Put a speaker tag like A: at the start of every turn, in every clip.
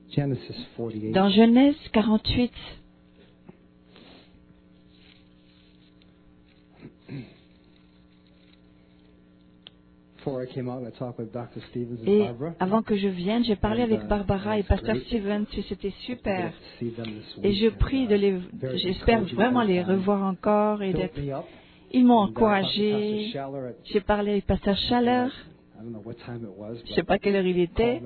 A: Dans Genèse 48, et avant que je vienne, j'ai parlé avec Barbara et Pasteur Stevens et c'était super. Et je prie j'espère vraiment les revoir encore et ils m'ont encouragé. J'ai parlé avec Pasteur Schaller. Je ne sais pas quelle heure il était.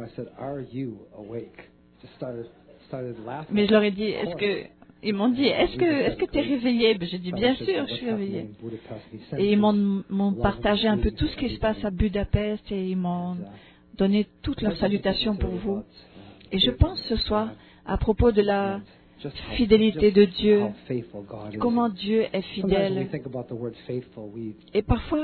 A: Mais je leur ai dit, ils m'ont dit, est-ce que tu es réveillé? J'ai dit, bien sûr, je suis réveillé. Et ils m'ont partagé un peu tout ce qui se passe à Budapest et ils m'ont donné toutes leurs salutations pour vous. Et je pense ce soir, à propos de la fidélité de Dieu, comment Dieu est fidèle. Et parfois,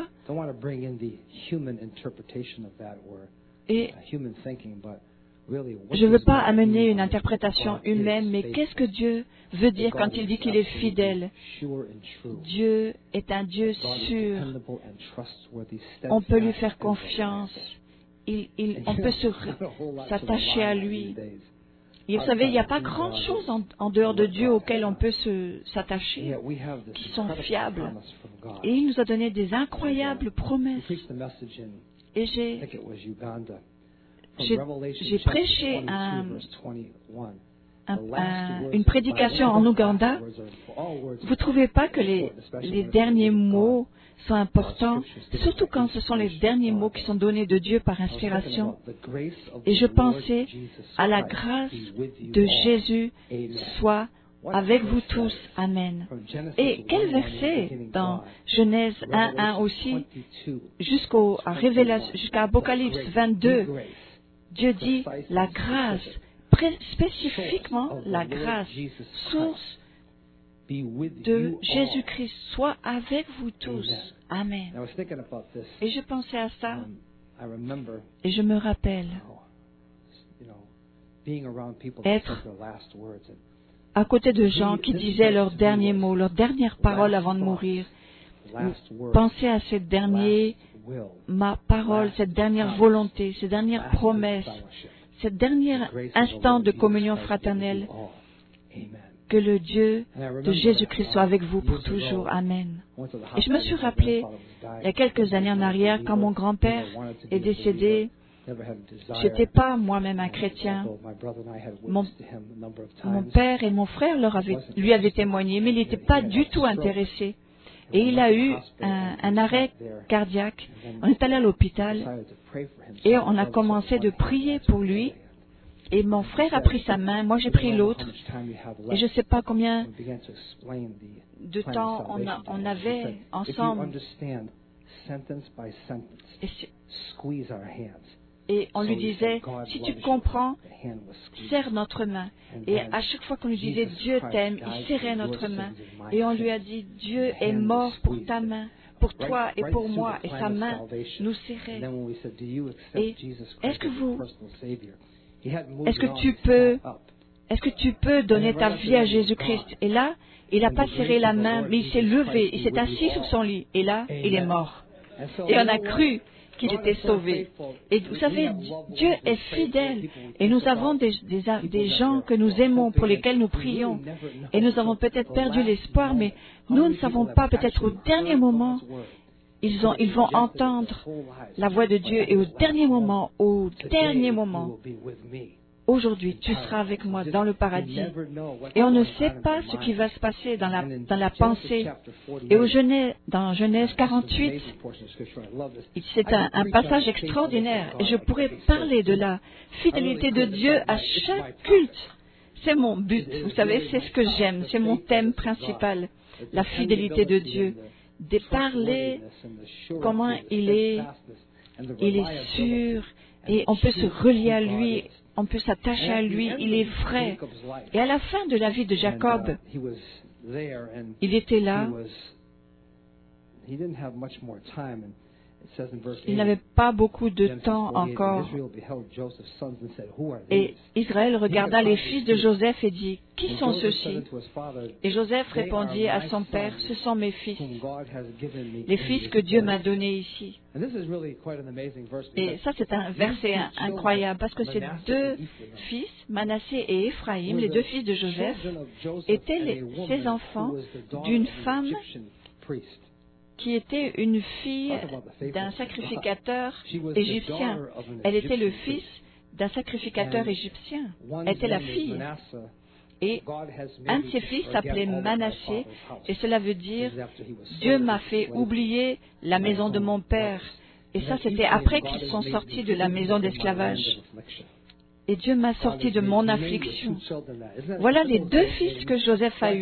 A: je ne veux pas amener une interprétation humaine, mais qu'est-ce que Dieu veut dire quand il dit qu'il est fidèle? Dieu est un Dieu sûr. On peut lui faire confiance. On peut s'attacher à lui. Et vous savez, il n'y a pas grand-chose en dehors de Dieu auquel on peut s'attacher, qui sont fiables. Et il nous a donné des incroyables promesses. Et j'ai prêché une prédication en Ouganda. Vous ne trouvez pas que les derniers mots sont importants, surtout quand ce sont les derniers mots qui sont donnés de Dieu par inspiration. Et je pensais à la grâce de Jésus soit avec vous tous. Amen. Et quel verset dans Genèse 1:1 aussi, jusqu'à Apocalypse 22, Dieu dit la grâce, spécifiquement la grâce, source de Jésus-Christ, soit avec vous tous. Amen. Et je pensais à ça, et je me rappelle être à côté de gens qui disaient leurs derniers mots, leurs dernières paroles avant de mourir. Pensez à ma parole, cette dernière volonté, cette dernière promesse, cette dernière instant de communion fraternelle. Que le Dieu de Jésus-Christ soit avec vous pour toujours. Amen. Et je me suis rappelé, il y a quelques années en arrière, quand mon grand-père est décédé, je n'étais pas moi-même un chrétien. Mon père et mon frère lui avaient témoigné, mais il n'était pas du tout intéressé. Et il a eu un arrêt cardiaque. On est allé à l'hôpital et on a commencé de prier pour lui. Et mon frère a pris sa main, moi j'ai pris l'autre. Et je ne sais pas combien de temps on avait ensemble. Et on lui disait, si tu comprends, serre notre main. Et à chaque fois qu'on lui disait, Dieu t'aime, il serrait notre main. Et on lui a dit, Dieu est mort pour ta main, pour toi et pour moi. Et sa main nous serrait. Et est-ce que tu peux donner ta vie à Jésus-Christ? Et là, il n'a pas serré la main, mais il s'est levé, il s'est assis sur son lit. Et là, il est mort. Et on a cru qu'il était sauvé. Et vous savez, Dieu est fidèle. Et nous avons des gens que nous aimons, pour lesquels nous prions. Et nous avons peut-être perdu l'espoir, mais nous ne savons pas, peut-être au dernier moment, ils vont entendre la voix de Dieu. Et au dernier moment, aujourd'hui, tu seras avec moi dans le paradis. Et on ne sait pas ce qui va se passer dans la pensée. Et dans Genèse 48, c'est un passage extraordinaire. Et je pourrais parler de la fidélité de Dieu à chaque culte. C'est mon but. Vous savez, c'est ce que j'aime. C'est mon thème principal. La fidélité de Dieu. De parler comment il est sûr. Et on peut se relier à lui. On peut s'attacher à lui, il est vrai. Et à la fin de la vie de Jacob, il était là. Il n'avait pas beaucoup de temps encore. Et Israël regarda les fils de Joseph et dit, « Qui sont ceux-ci » Et Joseph répondit à son père, « Ce sont mes fils, les fils que Dieu m'a donnés ici. » Et ça, c'est un verset incroyable, parce que ces deux fils, Manassé et Éphraïm, les deux fils de Joseph, étaient ses enfants d'une femme qui était une fille d'un sacrificateur égyptien. Elle était le fils d'un sacrificateur égyptien. Elle était la fille. Et un de ses fils s'appelait Manassé, et cela veut dire « Dieu m'a fait oublier la maison de mon père ». Et ça, c'était après qu'ils sont sortis de la maison d'esclavage. Et Dieu m'a sorti de mon affliction. Voilà les deux fils que Joseph a eus.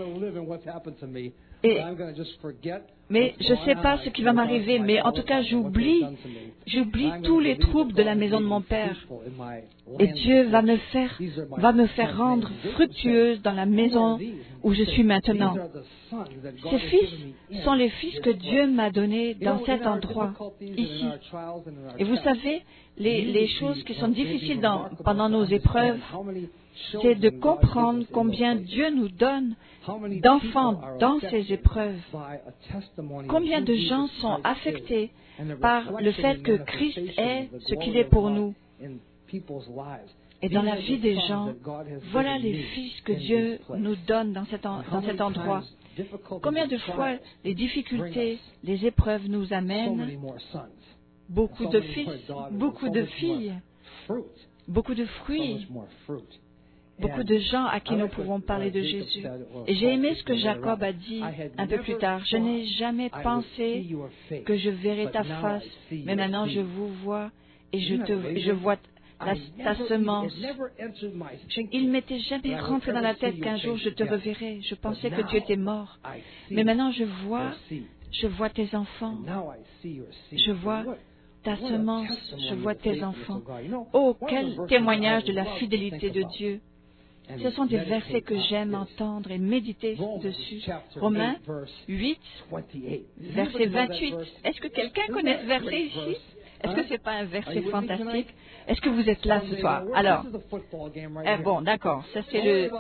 A: Mais je ne sais pas ce qui va m'arriver, mais en tout cas, j'oublie tous les troubles de la maison de mon père. Et Dieu va me faire rendre fructueuse dans la maison où je suis maintenant. Ces fils sont les fils que Dieu m'a donnés dans cet endroit, ici. Et vous savez, les choses qui sont difficiles pendant nos épreuves, c'est de comprendre combien Dieu nous donne d'enfants dans ces épreuves. Combien de gens sont affectés par le fait que Christ est ce qu'il est pour nous. Et dans la vie des gens, voilà les fils que Dieu nous donne dans cet endroit. Combien de fois les difficultés, les épreuves nous amènent beaucoup de fils, beaucoup de filles, beaucoup de fruits, beaucoup de gens à qui nous pouvons parler de Jésus. Et j'ai aimé ce que Jacob a dit un peu plus tard. Je n'ai jamais pensé que je verrais ta face, mais maintenant je vous vois et je vois ta semence. Il ne m'était jamais rentré dans la tête qu'un jour je te reverrais. Je pensais que tu étais mort. Mais maintenant je vois tes enfants. Je vois ta semence, je vois tes enfants. Oh, quel témoignage de la fidélité de Dieu. Ce sont des versets que j'aime entendre et méditer dessus. Romains 8, verset 28. Est-ce que quelqu'un connaît ce verset ici? Est-ce que ce n'est pas un verset fantastique? Est-ce que vous êtes là ce soir? Alors, bon, d'accord, ça c'est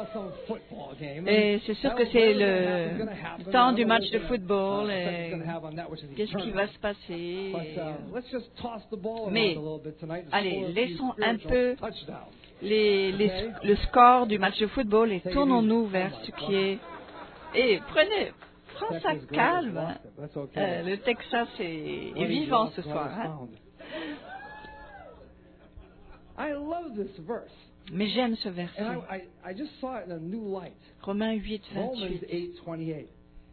A: et c'est sûr que c'est le temps du match de football. Qu'est-ce qui va se passer? Mais, allez, laissons un peu le score du match de football et tournons-nous vers ce qui est... Et prends ça calme. Le Texas est vivant ce soir. Hein? Mais j'aime ce verset. Romains 8, 28.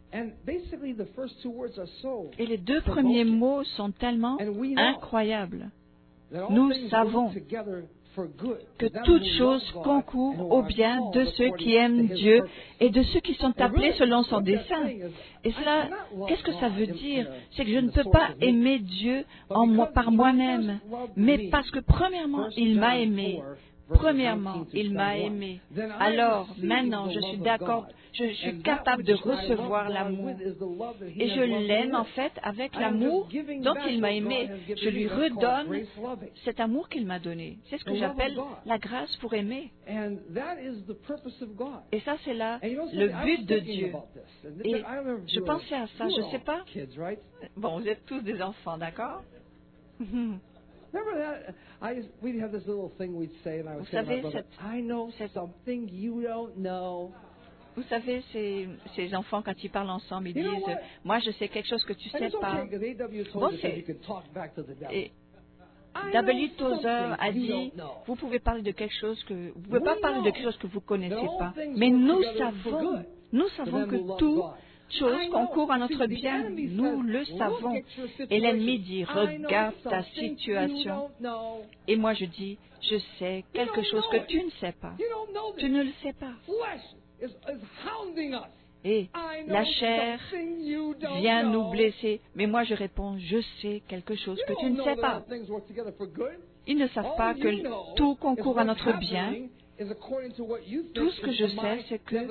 A: Et les deux premiers mots sont tellement incroyables. Nous savons que toutes choses concourent au bien de ceux qui aiment Dieu et de ceux qui sont appelés selon son dessein. Et cela, qu'est-ce que ça veut dire? C'est que je ne peux pas aimer Dieu par moi-même, mais parce que premièrement, il m'a aimé. Premièrement, il m'a aimé. Alors, maintenant, je suis d'accord, je suis capable de recevoir l'amour. Et je l'aime, en fait, avec l'amour dont il m'a aimé. Je lui redonne cet amour qu'il m'a donné. C'est ce que j'appelle la grâce pour aimer. Et ça, c'est là le but de Dieu. Et je pensais à ça, je ne sais pas. Bon, vous êtes tous des enfants, d'accord? Vous savez, vous savez, ces enfants, quand ils parlent ensemble, ils disent « Moi, je sais quelque chose que tu ne sais pas. » Bon, et W. Tozer a dit « Vous pouvez parler de quelque chose que... Vous ne pouvez pas parler de quelque chose que vous ne connaissez pas. Mais nous savons que tout chose concourt à notre bien. Nous le savons. » Et l'ennemi dit, regarde ta situation. Et moi je dis, je sais quelque chose que tu ne sais pas. Tu ne le sais pas. Et la chair vient nous blesser. Mais moi je réponds, je sais quelque chose que tu ne sais pas. Ils ne savent pas que tout concourt à notre bien. Tout ce que je sais, c'est que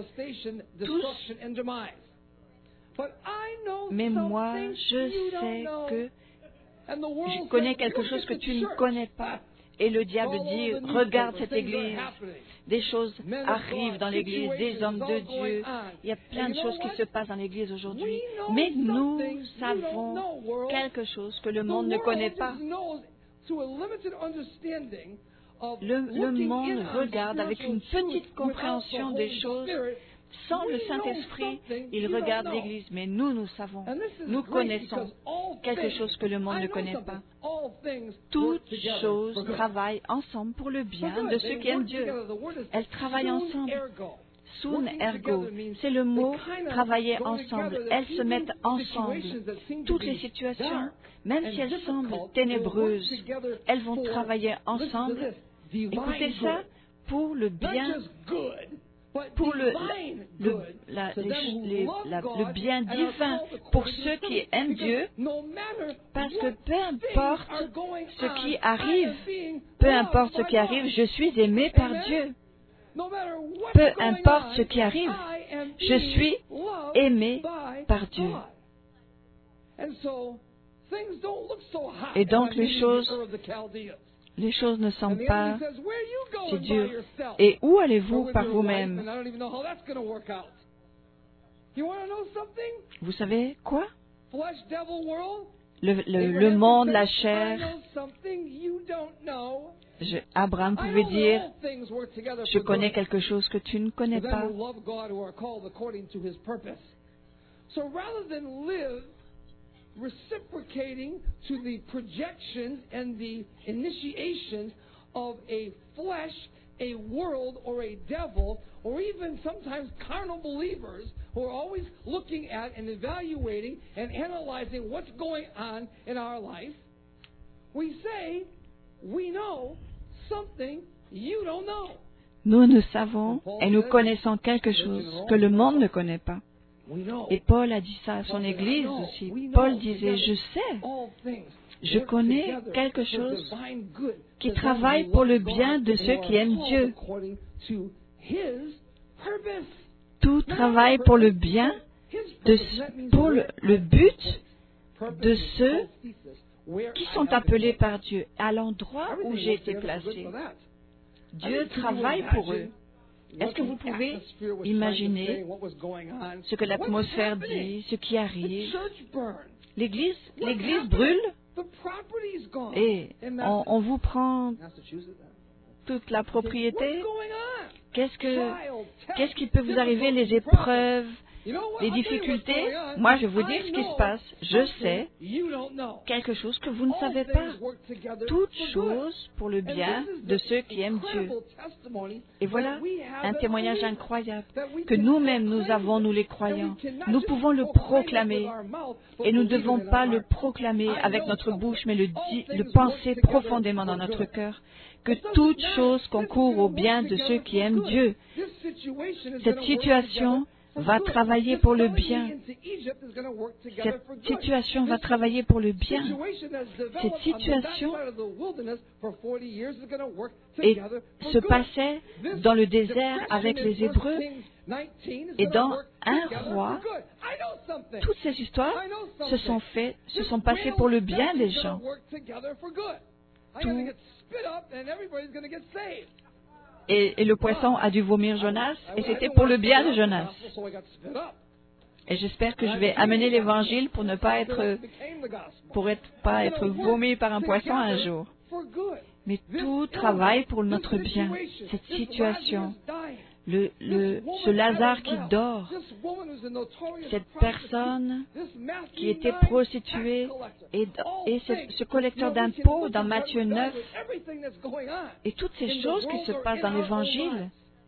A: mais moi, je sais que Je connais quelque chose que tu ne connais pas. Et le diable dit, regarde cette église. Des choses arrivent dans l'église, des hommes de Dieu. Il y a plein de choses qui se passent dans l'église aujourd'hui. Mais nous savons quelque chose que le monde ne connaît pas. Le monde regarde avec une petite compréhension des choses. Sans le Saint-Esprit, il regarde l'Église. Mais nous savons, nous connaissons quelque chose que le monde ne connaît pas. Toutes choses travaillent ensemble pour le bien de ceux qui aiment Dieu. Elles travaillent ensemble. Sun ergo, c'est le mot travailler ensemble. Elles se mettent ensemble. Toutes les situations, même si elles semblent ténébreuses, elles vont travailler ensemble. Écoutez ça, pour le bien, pour le bien divin, pour ceux qui aiment Dieu, parce que peu importe ce qui arrive, je suis aimé par Dieu. Peu importe ce qui arrive, je suis aimé par Dieu. Et donc les choses ne semblent pas si dures. Et où allez-vous par vous-même? Vous savez quoi? Le monde, la chair. Abraham pouvait dire, je connais quelque chose que tu ne connais pas.
B: Reciprocating to the projections and the initiations of a flesh, a world, or a devil, or even sometimes carnal believers who are always looking at and evaluating and analyzing what's going on in our life, we say, we know something you don't know.
A: Nous savons et nous connaissons quelque chose que le monde ne connaît pas. Et Paul a dit ça à son Église aussi. Paul disait, je connais quelque chose qui travaille pour le bien de ceux qui aiment Dieu. Tout travaille pour le bien, pour le but de ceux qui sont appelés par Dieu. À l'endroit où j'ai été placé, Dieu travaille pour eux. Est-ce que vous pouvez imaginer ce que l'atmosphère dit, ce qui arrive? L'église brûle et on vous prend toute la propriété. Qu'est-ce qui peut vous arriver? Les épreuves, les difficultés? Moi, je vais vous dire ce qui se passe. Je sais quelque chose que vous ne savez pas. Toutes choses pour le bien de ceux qui aiment Dieu. Et voilà un témoignage incroyable que nous-mêmes nous avons, nous les croyants. Nous pouvons le proclamer. Et nous ne devons pas le proclamer avec notre bouche, mais le penser profondément dans notre cœur. Que toute chose concourt au bien de ceux qui aiment Dieu. Cette situation va travailler pour le bien. Cette situation va travailler pour le bien. Cette situation se passait dans le désert avec les Hébreux. Et dans un roi, toutes ces histoires se sont passées pour le bien des gens. Et le poisson a dû vomir Jonas, et c'était pour le bien de Jonas. Et j'espère que je vais amener l'Évangile pour ne pas être vomi par un poisson un jour. Mais tout travaille pour notre bien. Cette situation, ce Lazare qui dort, cette personne qui était prostituée et ce collecteur d'impôts dans Matthieu 9, et toutes ces choses qui se passent dans l'Évangile.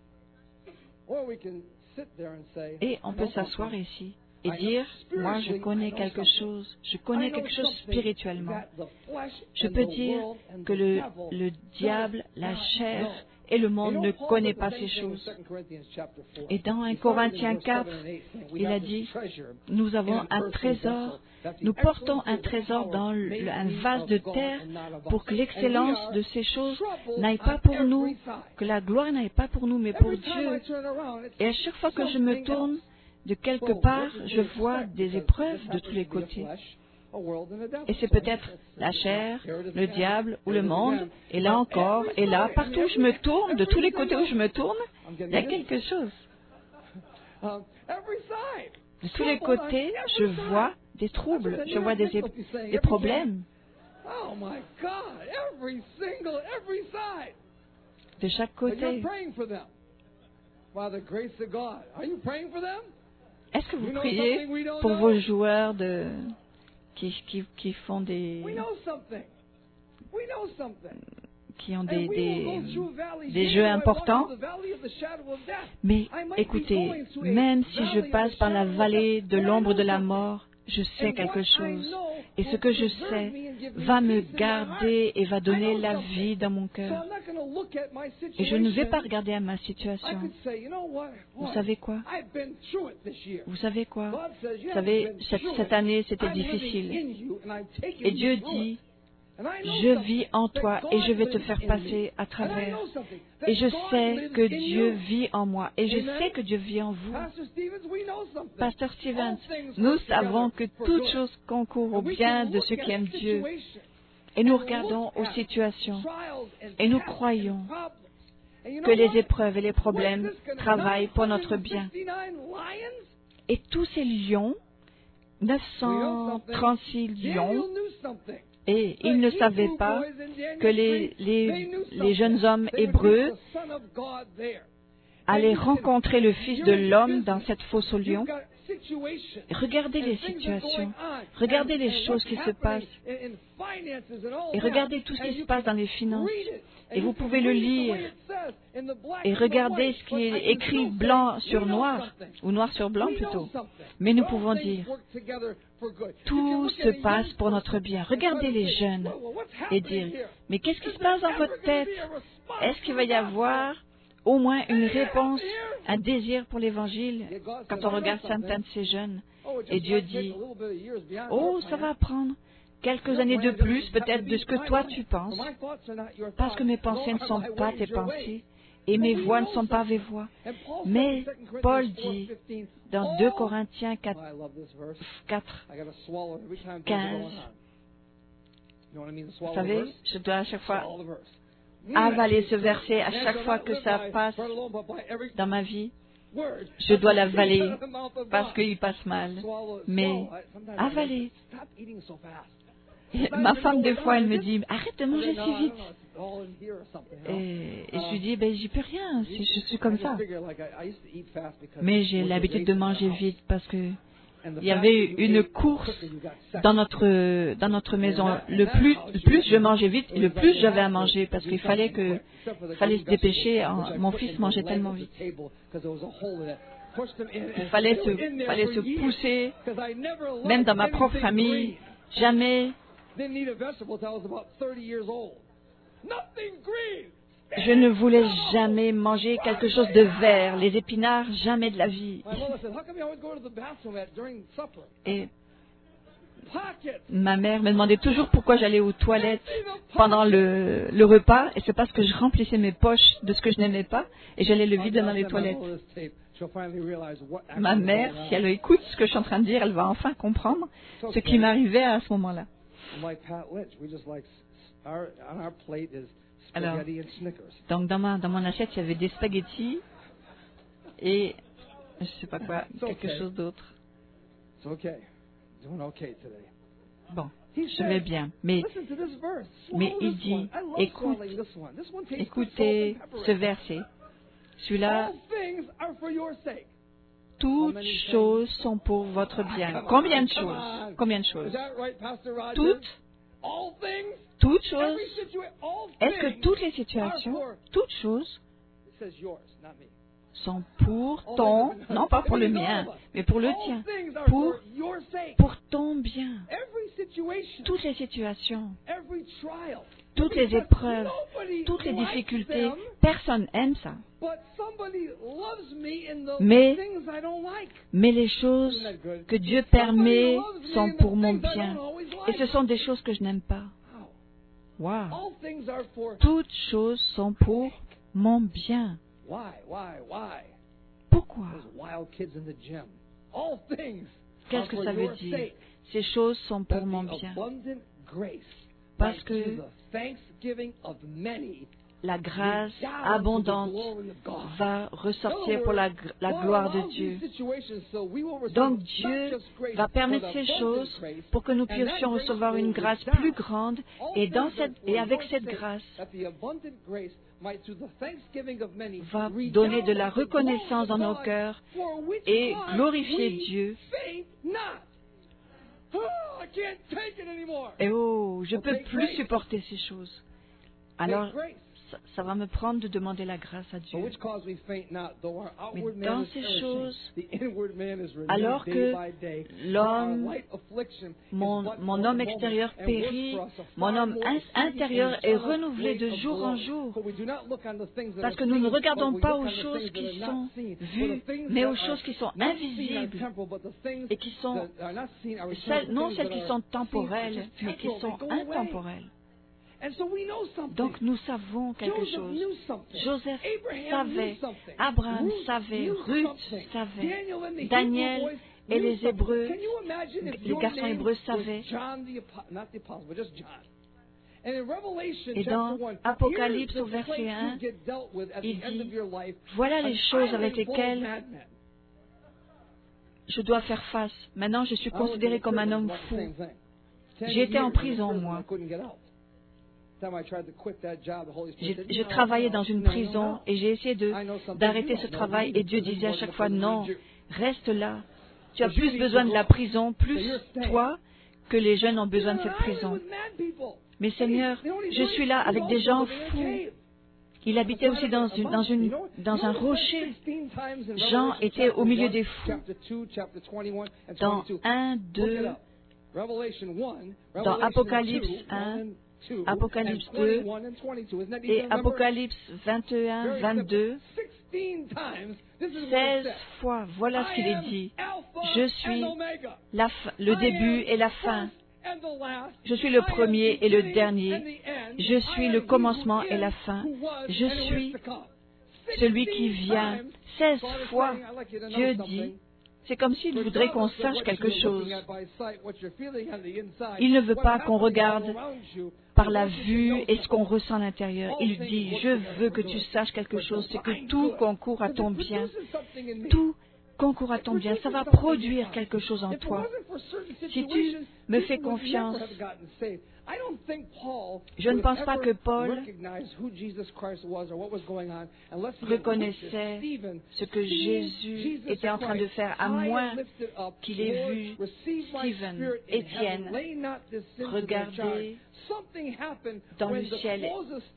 A: Et on peut s'asseoir ici et dire, moi je connais quelque chose spirituellement. Je peux dire que le diable, la chair et le monde ne connaît pas ces choses. Et dans 1 Corinthiens 4, il a dit, nous avons un trésor, nous portons un trésor dans un vase de terre pour que l'excellence de ces choses n'aille pas pour nous, que la gloire n'aille pas pour nous, mais pour Dieu. Et à chaque fois que je me tourne de quelque part, je vois des épreuves de tous les côtés. Et c'est peut-être la chair, le diable ou le monde. Et là encore, et là, partout où je me tourne, de tous les côtés où je me tourne, il y a quelque chose. De tous les côtés, je vois des troubles, je vois des problèmes. De chaque côté. Est-ce que vous priez pour vos joueurs qui font qui ont des jeux importants? Mais écoutez, même si je passe par la vallée de l'ombre de la mort, je sais quelque chose. Et ce que je sais va me garder et va donner la vie dans mon cœur. Et je ne vais pas regarder à ma situation. Vous savez quoi? Vous savez quoi? Vous savez, cette année, c'était difficile. Et Dieu dit, je vis en toi et je vais te faire passer à travers. Et je sais que Dieu vit en moi et je sais que Dieu vit en vous. Pasteur Stevens, nous savons que toute chose concourt au bien de ceux qui aiment Dieu. Et nous regardons aux situations et nous croyons que les épreuves et les problèmes travaillent pour notre bien. Et tous ces lions, 936 lions, et ils ne savaient pas que les jeunes hommes hébreux allaient rencontrer le Fils de l'homme dans cette fosse aux lions. Regardez les situations, regardez les choses qui se passent, et regardez tout ce qui se passe dans les finances. Et vous pouvez le lire, et regardez ce qui est écrit blanc sur noir, ou noir sur blanc plutôt. Mais nous pouvons dire, tout se passe pour notre bien. Regardez les jeunes et dire, mais qu'est-ce qui se passe dans votre tête? Est-ce qu'il va y avoir au moins une réponse, un désir pour l'Évangile quand on regarde certains de ces jeunes? Et Dieu dit, oh, ça va prendre quelques années de plus peut-être de ce que toi tu penses, parce que mes pensées ne sont pas tes pensées et mes voix ne sont pas mes voix. Mais Paul dit dans 2 Corinthiens 4, 15, vous savez, je dois à chaque fois avaler ce verset à chaque fois que ça passe dans ma vie. Je dois l'avaler parce qu'il passe mal. Mais avaler. Ma femme, des fois, elle me dit, arrête de manger si vite. Et je lui dis, ben, j'y peux rien, je suis comme ça. Mais j'ai l'habitude de manger vite parce que il y avait une course dans notre maison. Le plus je mangeais vite, et le plus j'avais à manger parce qu'il fallait se dépêcher. Mon fils mangeait tellement vite. Il fallait se pousser, même dans ma propre famille. Jamais je ne voulais jamais manger quelque chose de vert, les épinards, jamais de la vie. Et ma mère me demandait toujours pourquoi j'allais aux toilettes pendant le repas, et c'est parce que je remplissais mes poches de ce que je n'aimais pas, et j'allais le vider dans les toilettes. Ma mère, si elle écoute ce que je suis en train de dire, elle va enfin comprendre ce qui m'arrivait à ce moment-là. Alors, donc dans mon assiette, il y avait des spaghettis et je sais pas quoi, quelque chose d'autre. Bon, je vais bien, mais il dit, écoutez ce verset, celui-là, toutes choses sont pour votre bien. Combien de choses? Combien de choses? Toutes choses. Est-ce que toutes les situations, toutes choses sont pour ton, non pas pour le mien, mais pour le tien, pour ton bien. Toutes les situations, toutes les épreuves, toutes les difficultés, personne aime ça. Mais les choses que Dieu permet sont pour mon bien. Et ce sont des choses que je n'aime pas. Wow. Toutes choses sont pour mon bien. Pourquoi? Qu'est-ce que ça veut dire? Ces choses sont pour mon bien. Parce que la grâce abondante va ressortir pour la gloire de Dieu. Donc Dieu va permettre ces choses pour que nous puissions recevoir une grâce plus grande et avec cette grâce va donner de la reconnaissance dans nos cœurs et glorifier Dieu. Et je ne peux plus supporter ces choses. Alors, ça va me prendre de demander la grâce à Dieu. Mais dans ces choses, alors que l'homme, mon homme extérieur périt, mon homme intérieur est renouvelé de jour en jour. Parce que nous ne regardons pas aux choses qui sont vues, mais aux choses qui sont invisibles et qui sont, non celles qui sont temporelles, mais qui sont intemporelles. Donc nous savons quelque chose. Joseph savait, Abraham savait, Ruth savait, Daniel et les Hébreux, les garçons hébreux savaient. Et dans Apocalypse au verset 1, il dit, voilà les choses avec lesquelles je dois faire face. Maintenant, je suis considéré comme un homme fou. J'ai été en prison, moi. J'ai travaillé dans une prison et j'ai essayé d'arrêter ce travail et Dieu disait à chaque fois, non, reste là. Tu as plus besoin de la prison, plus toi, que les jeunes ont besoin de cette prison. Mais Seigneur, je suis là avec des gens fous. Il habitait aussi dans un rocher. Jean était au milieu des fous. Dans 1, 2, dans Apocalypse 1, Apocalypse 2 et Apocalypse 21, 22, 16 fois, voilà ce qu'il est dit. Je suis le début et la fin. Je suis le premier et le dernier. Je suis le commencement et la fin. Je suis celui qui vient. 16 fois, Dieu dit, c'est comme s'il voudrait qu'on sache quelque chose. Il ne veut pas qu'on regarde par la vue et ce qu'on ressent à l'intérieur. Il dit, je veux que tu saches quelque chose, c'est que tout concourt à ton bien. Tout concourt à ton bien. Ça va produire quelque chose en toi. Si tu me fais confiance, je ne pense pas que Paul reconnaissait ce que Jésus était en train de faire, à moins qu'il ait vu Stephen, Étienne, regarder dans le ciel.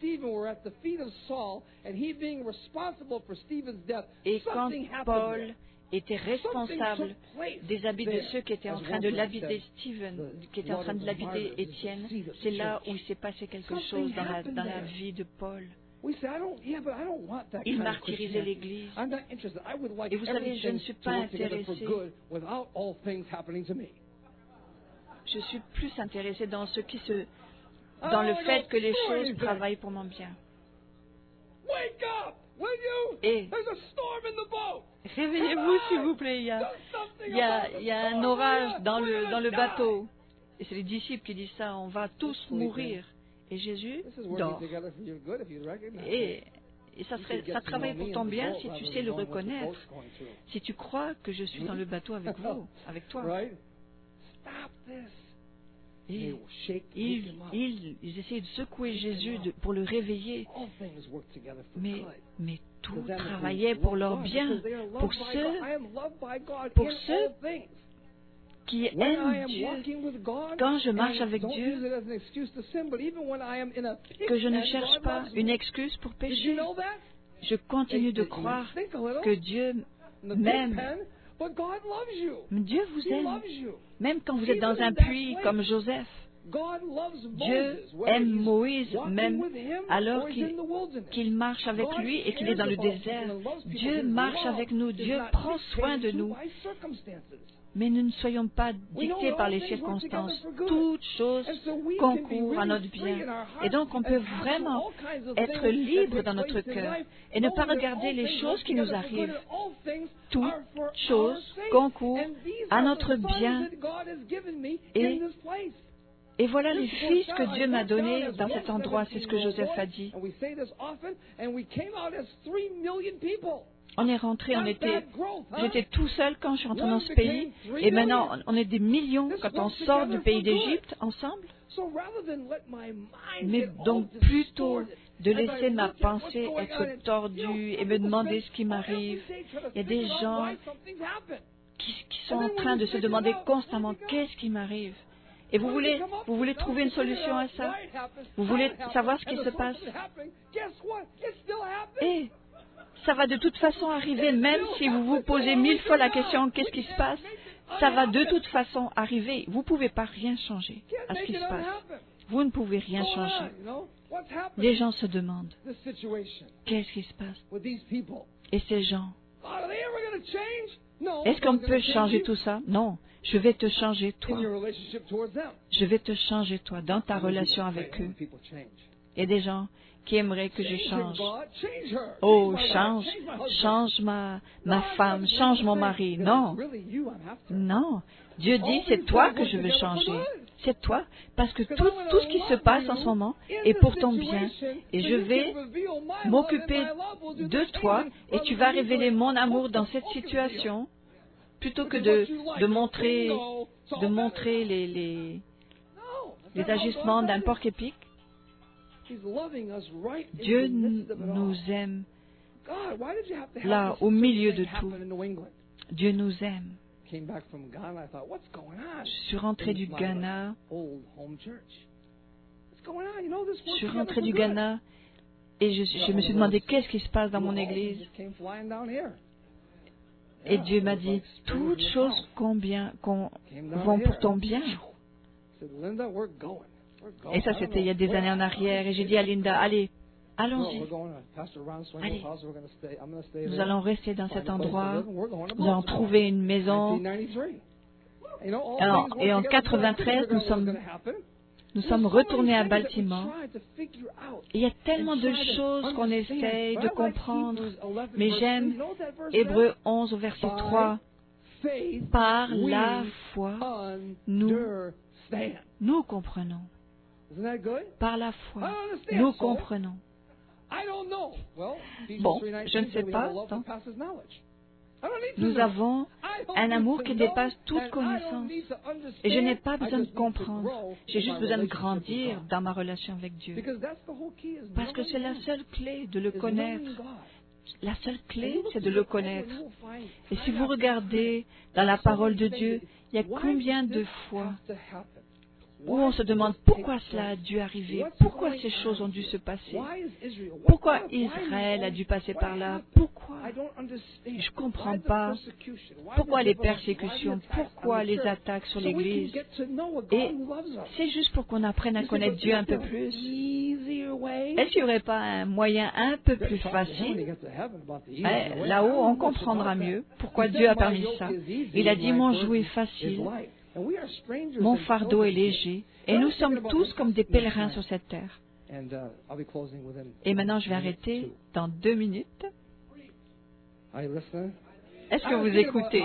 A: Et quand Paul était responsable des habits de ceux qui étaient en train de l'habiter Stephen, qui étaient en train de l'habiter Étienne, c'est là où il s'est passé quelque chose dans la vie de Paul. Il martyrisait l'Église. Et vous savez, je ne suis pas intéressé. Je suis plus intéressé dans le fait que les choses travaillent pour mon bien. Et réveillez-vous, s'il vous plaît. Il y a un orage dans le bateau. Et c'est les disciples qui disent ça. On va tous mourir. Et Jésus dort. Et ça travaille pour ton bien si tu sais le reconnaître. Si tu crois que je suis dans le bateau avec toi. Et ils essaient de secouer Jésus pour le réveiller. Mais tout travaillait pour leur bien, pour ceux qui aiment Dieu. Quand je marche avec Dieu, que je ne cherche pas une excuse pour pécher, je continue de croire que Dieu m'aime. Dieu vous aime. Même quand vous êtes dans un puits comme Joseph, Dieu aime Moïse même alors qu'il marche avec lui et qu'il est dans le désert. Dieu marche avec nous, Dieu prend soin de nous. Mais nous ne soyons pas dictés par les circonstances. Toutes choses concourent à notre bien. Et donc, on peut vraiment être libre dans notre cœur et ne pas regarder les choses qui nous arrivent. Toutes choses concourent à notre bien. Et voilà les fils que Dieu m'a donnés dans cet endroit. C'est ce que Joseph a dit. On est rentré, j'étais tout seul quand je suis rentré dans ce pays, et maintenant on est des millions quand on sort du pays d'Égypte ensemble. Mais donc plutôt de laisser ma pensée être tordue et me demander ce qui m'arrive. Il y a des gens qui sont en train de se demander constamment qu'est-ce qui m'arrive. Et vous voulez trouver une solution à ça? Vous voulez savoir ce qui se passe? Et ça va de toute façon arriver, même si vous vous posez 1000 fois la question, qu'est-ce qui se passe? Ça va de toute façon arriver. Vous ne pouvez pas rien changer à ce qui se passe. Vous ne pouvez rien changer. Les gens se demandent, qu'est-ce qui se passe? Et ces gens, est-ce qu'on peut changer tout ça? Non, je vais te changer toi. Je vais te changer toi dans ta relation avec eux. Il y a des gens qui aimeraient que je change. Oh, change ma femme, change mon mari. Non, non. Dieu dit, c'est toi que je veux changer. C'est toi, parce que tout ce qui se passe en ce moment est pour ton bien. Et je vais m'occuper de toi et tu vas révéler mon amour dans cette situation plutôt que de montrer les ajustements d'un porc-épic. Dieu nous aime là, au milieu de tout. Dieu nous aime. Je suis rentré du Ghana. Et je me suis demandé qu'est-ce qui se passe dans mon église. Et Dieu m'a dit, toutes choses vont pour ton bien. Et ça, c'était il y a des années en arrière. Et j'ai dit à Linda, allez, allons-y. Allez, nous allons rester dans cet endroit. Nous allons trouver une maison. Et en 1993, nous sommes retournés à Baltimore. Il y a tellement de choses qu'on essaye de comprendre. Mais j'aime Hébreux 11 au verset 3. Par la foi, nous comprenons. Par la foi, nous comprenons. Bon, je ne sais pas. Non. Nous avons un amour qui dépasse toute connaissance. Et je n'ai pas besoin de comprendre. J'ai juste besoin de grandir dans ma relation avec Dieu. Parce que c'est la seule clé de le connaître. La seule clé, c'est de le connaître. Et si vous regardez dans la parole de Dieu, il y a combien de fois où on se demande pourquoi cela a dû arriver, pourquoi ces choses ont dû se passer, pourquoi Israël a dû passer par là, pourquoi je ne comprends pas, pourquoi les persécutions, pourquoi les attaques sur l'Église. Et c'est juste pour qu'on apprenne à connaître Dieu un peu plus. Est-ce qu'il n'y aurait pas un moyen un peu plus facile? Là-haut, on comprendra mieux pourquoi Dieu a permis ça. Il a dit, mon joug est facile. Mon fardeau est léger, et nous sommes tous comme des pèlerins sur cette terre. Et maintenant, je vais arrêter dans 2 minutes. Est-ce que vous écoutez?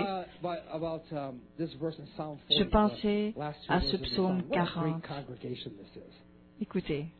A: Je pensais à ce psaume 40. Écoutez.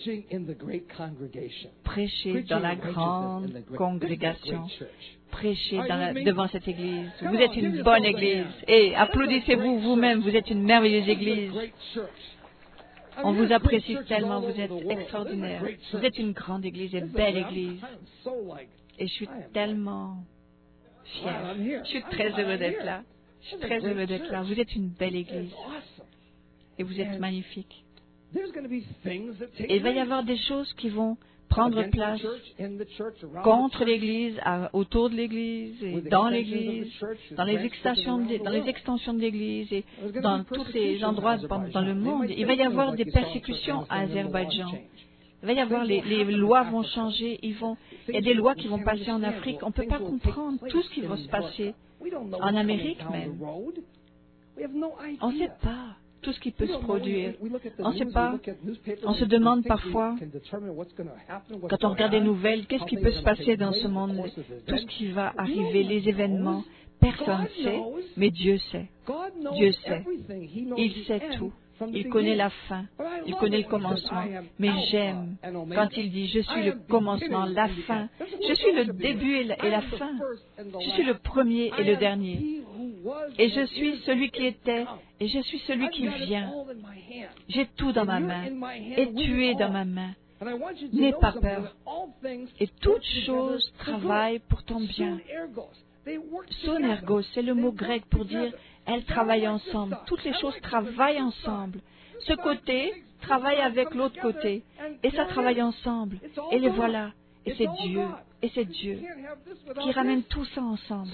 A: Prêchez dans la grande congrégation. Prêchez devant cette église. Vous êtes une bonne église. Et applaudissez-vous vous-même. Vous êtes une merveilleuse église. On vous apprécie tellement. Vous êtes extraordinaire. Vous êtes une grande église et belle église. Et je suis tellement fier. Je suis très heureux d'être là. Je suis très heureux d'être là. Vous êtes une belle église. Et vous êtes magnifique. Et il va y avoir des choses qui vont prendre place contre l'Église, autour de l'Église, et dans l'Église, dans les extensions de l'Église et dans tous les endroits dans le monde. Il va y avoir des persécutions à Azerbaïdjan. Il va y avoir, les lois vont changer, il y a des lois qui vont passer en Afrique. On ne peut pas comprendre tout ce qui va se passer en Amérique même. On ne sait pas tout ce qui peut se produire. On ne sait pas. On se demande parfois, quand on regarde les nouvelles, qu'est-ce qui peut se passer dans ce monde, tout ce qui va arriver, les événements. Personne ne sait, mais Dieu sait. Dieu sait. Il sait tout. Il connaît la fin, il connaît le commencement, mais j'aime quand il dit « Je suis le commencement, la fin, je suis le début et la fin, je suis le premier et le dernier, et je suis celui qui était, et je suis celui qui vient. J'ai tout dans ma main, et tu es dans ma main. N'aie pas peur, et toute chose travaille pour ton bien. » Sonergos, c'est le mot grec pour dire elles travaillent ensemble. Toutes les choses travaillent ensemble. Ce côté travaille avec l'autre côté. Et ça travaille ensemble. Et les voilà. Et c'est Dieu. Et c'est Dieu qui ramène tout ça ensemble.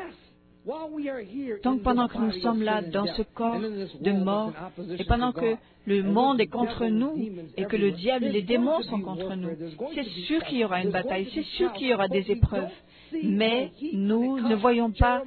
A: Donc pendant que nous sommes là dans ce corps de mort, et pendant que le monde est contre nous, et que le diable et les démons sont contre nous, c'est sûr qu'il y aura une bataille, c'est sûr qu'il y aura des épreuves. Mais nous ne voyons pas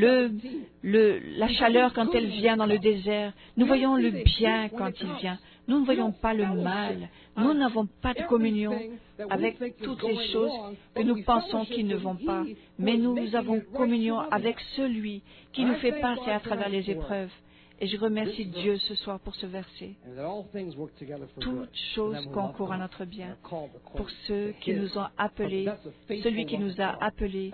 A: la chaleur quand elle vient dans le désert. Nous voyons le bien quand il vient. Nous ne voyons pas le mal. Nous n'avons pas de communion avec toutes les choses que nous pensons qui ne vont pas. Mais nous avons communion avec celui qui nous fait passer à travers les épreuves. Et je remercie Dieu ce soir pour ce verset. Toutes choses concourent à notre bien pour ceux qui nous ont appelés, celui qui nous a appelés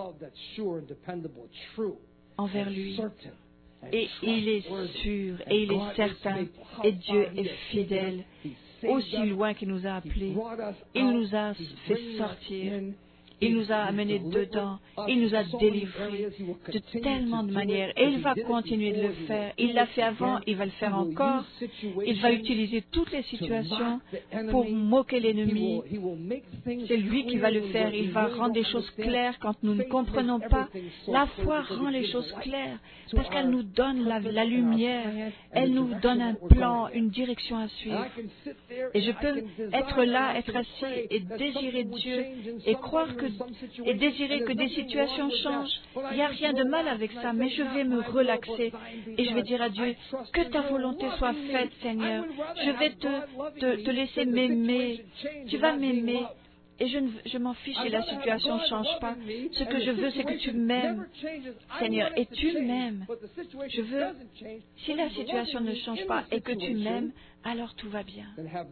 A: envers lui. Et il est sûr, et il est certain, et Dieu est fidèle, aussi loin qu'il nous a appelés. Il nous a fait sortir. Il nous a amenés dedans, il nous a délivrés de tellement de manières, et il va continuer de le faire. Il l'a fait avant, il va le faire encore. Il va utiliser toutes les situations pour moquer l'ennemi. C'est lui qui va le faire. Il va rendre les choses claires quand nous ne comprenons pas. La foi rend les choses claires, parce qu'elle nous donne la lumière, elle nous donne un plan, une direction à suivre. Et je peux être là, être assis et désirer Dieu et croire et désirer que des situations changent. Il n'y a rien de mal avec ça, mais je vais me relaxer et je vais dire à Dieu, que ta volonté soit faite, Seigneur. Je vais te laisser m'aimer. Tu vas m'aimer. Et je m'en fiche si la situation ne change pas. Ce que je veux, c'est que tu m'aimes, Seigneur, et tu m'aimes. Je veux, si la situation ne change pas et que tu m'aimes, alors tout va bien.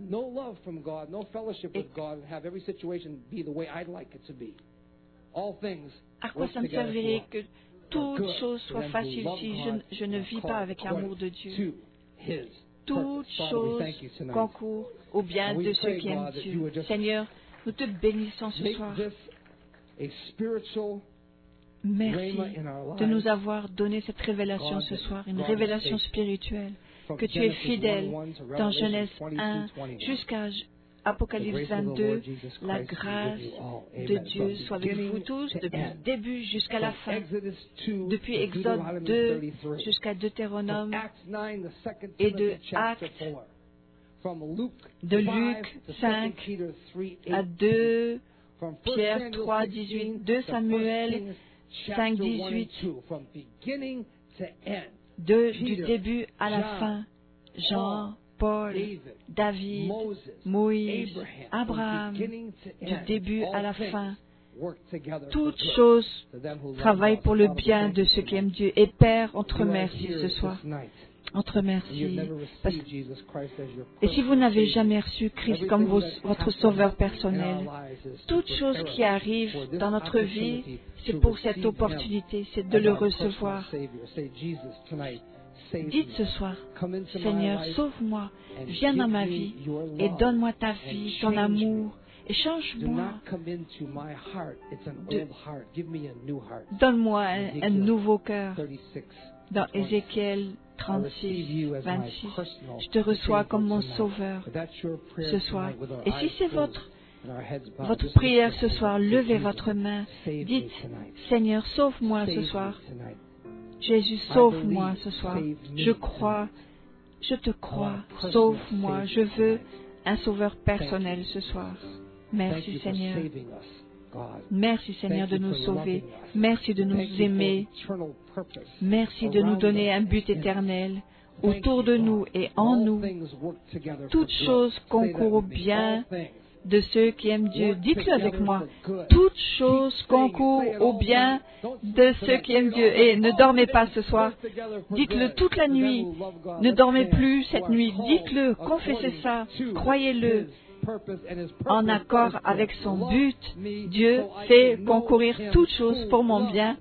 A: À quoi ça me servirait que toute chose soit facile si je ne vis pas avec l'amour de Dieu? Toute chose concourt au bien de ceux qui aiment Dieu. Seigneur, nous te bénissons ce soir. Merci de nous avoir donné cette révélation ce soir, une révélation spirituelle, que tu es fidèle dans Genèse 1 jusqu'à Apocalypse 22. La grâce de Dieu soit avec vous tous, depuis le début jusqu'à la fin, depuis Exode 2 jusqu'à Deutéronome et de Actes, de Luc 5 à 2 Pierre 3, 18, 2 Samuel 5, 18, du début à la fin, Jean, Paul, David, Moïse, Abraham, du début à la fin. Toutes choses travaillent pour le bien de ceux qui aiment Dieu. Et Père, on te remercie ce soir. On te remercie. Et si vous n'avez jamais reçu Christ comme votre sauveur personnel, toute chose qui arrive dans notre vie, c'est pour cette opportunité, c'est de le recevoir. Dites ce soir, Seigneur, sauve-moi, viens dans ma vie et donne-moi ta vie, ton amour, et change-moi. Donne-moi un nouveau cœur. Dans Ézéchiel 36, 26, je te reçois comme mon sauveur ce soir. Et si c'est votre votre prière ce soir, levez votre main. Dites, Seigneur, sauve-moi ce soir. Jésus, sauve-moi ce soir. Je crois, je te crois. Sauve-moi. Je veux un sauveur personnel ce soir. Merci Seigneur. Merci Seigneur de nous sauver. Merci de nous aimer. Merci de nous donner un but éternel autour de nous et en nous. Toutes choses concourent au bien de ceux qui aiment Dieu. Dites-le avec moi. Toutes choses concourent au bien de ceux qui aiment Dieu. Et ne dormez pas ce soir. Dites-le toute la nuit. Ne dormez plus cette nuit. Dites-le. Confessez ça. Croyez-le. En accord avec son but, Dieu fait concourir toutes choses pour mon bien.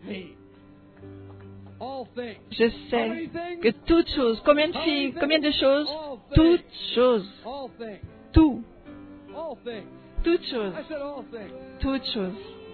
A: Je sais que toutes choses, combien de filles, combien de choses? Toutes choses. Tout. Toutes choses. Toutes choses.